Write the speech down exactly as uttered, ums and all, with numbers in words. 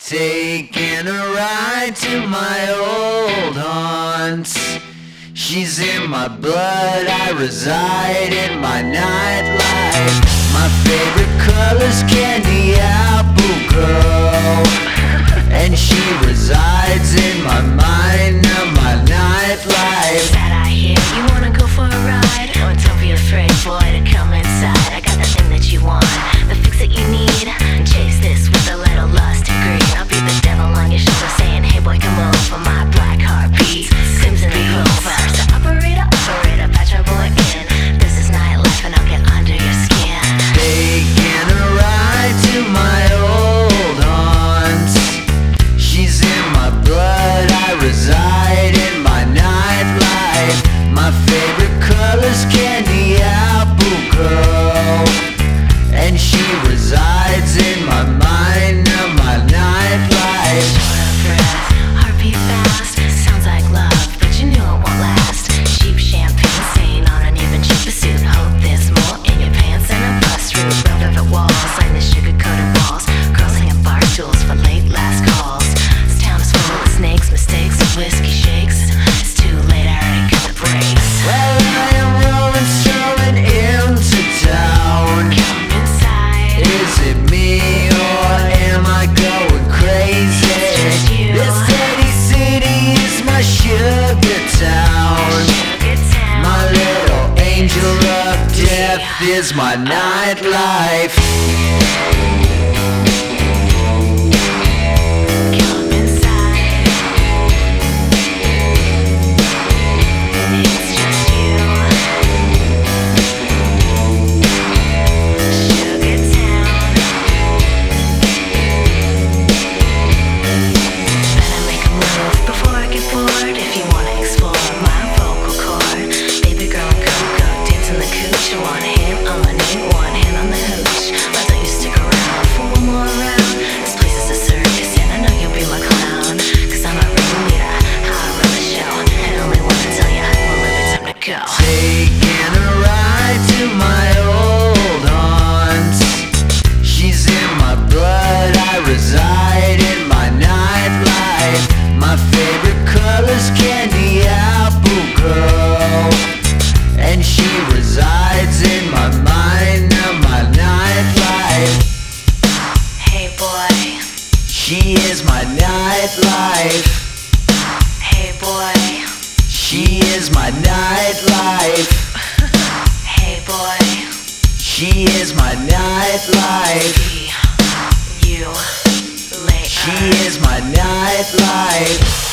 Taking a ride to my old haunts. She's in my blood, I reside in my nightlife. My favorite color's candy apple girl, and she resides in my mind of my nightlife. That I hear you wanna go for a ride? Oh, don't be afraid, boy, to come inside. I got the thing that you want, the fix that you need. Chase this with a little lust and greed. I'll be the devil on your shoulder saying, hey boy, come over. My black heart beats, crimson and clover. So operator, operator, patch your boy in. This is nightlife and I'll get under your skin. Taking a ride to my old haunts. She's in my blood, I reside in my nightlife. My favorite color's candy apple girl, and she resides in my mind of my nightlife. Short of breath, heartbeat fast, sounds like love, but you knew it won't last. Cheap champagne stain on an even cheaper suit. Hope there's more in your pants and a bust route. Real velvet walls, like the sugar-coated walls. Girls hanging bar stools for late last calls. This town is full of snakes, mistakes, and whiskey shakes. It's too late, I already got the brakes. Well, I am rolling, strolling into town. Come inside. Is it me or am I going crazy? It's just you. This dirty city is my sugar town. Sugar town. My little angel of death is my nightlife. Come inside. It's just you. Sugar town. Better make a move before I get bored. If you wanna explore my vocal cord, baby girl and Coco dancing the cooch. One hand on my knee, one hand on the hooch. Why don't you stick around for one more round? This place is a circus and I know you'll be my clown. Cause I'm a ringleader, how I run the show. And only wanna tell ya, well if it's time to go. Taking a ride to my old haunts. She's in my blood, I reside in my nightlife. My favorite color's candy apple girl, and she resides in my mind of my nightlife. Hey boy, She is my nightlife. hey boy, She is my nightlife. hey boy. She is my nightlife. See you later. She is my nightlife.